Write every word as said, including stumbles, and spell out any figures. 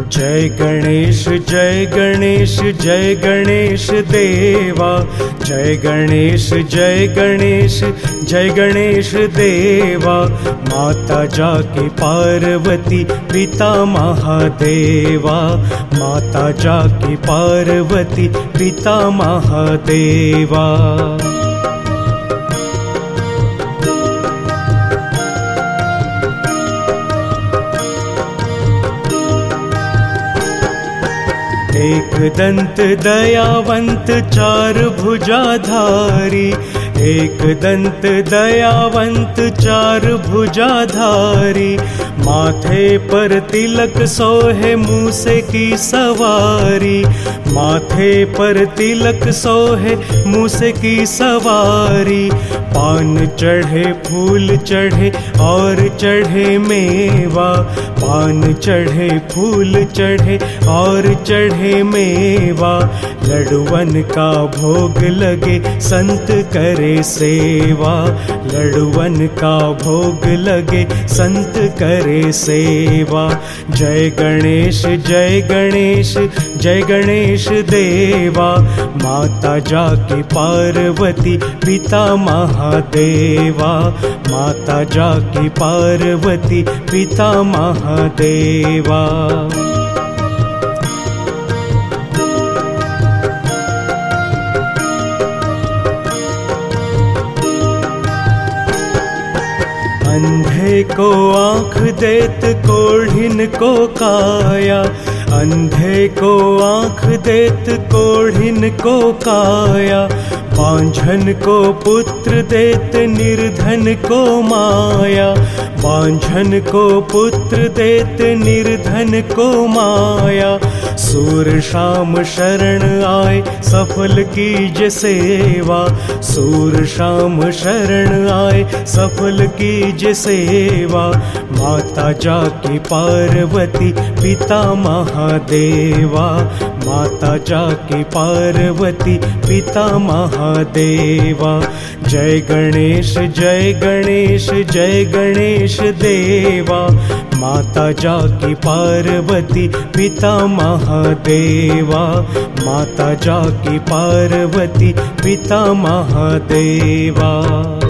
जय गणेश जय गणेश जय गणेश देवा, जय गणेश जय गणेश जय गणेश देवा। माता जाके पार्वती पिता महादेवा, माता जाके पार्वती पिता महादेवा। एक दंत दयावंत चार भुजाधारी, एक दंत दयावंत चार भुजाधारी। माथे पर तिलक सोहे मूसे की सवारी, माथे पर तिलक सोहे मूसे की सवारी। पान चढ़े फूल चढ़े और चढ़े मेवा, पान चढ़े फूल चढ़े और चढ़े मेवा। लड्डुअन का भोग लगे संत करे सेवा, लड्डुअन का भोग लगे संत करे सेवा। जय गणेश जय गणेश जय गणेश देवा, माता जाके पार्वती पिता महादेवा, माता जाके पार्वती पिता महादेवा। अंधे को आँख देत कोढ़िन को काया, अंधे को आँख देत कोढ़िन को काया। बांझन को पुत्र देत निर्धन को माया, बांझन को पुत्र देत निर्धन को माया। सूर शाम शरण आए सफल कीज सेवा, सूर शाम शरण आए सफल कीज सेवा। माता जाके पार्वती पिता महादेवा, माता जाके पार्वती पिता महादेवा। जय गणेश जय गणेश जय गणेश देवा, माता जाके पार्वती पिता महादेवा, माता जाके पार्वती पिता महादेवा।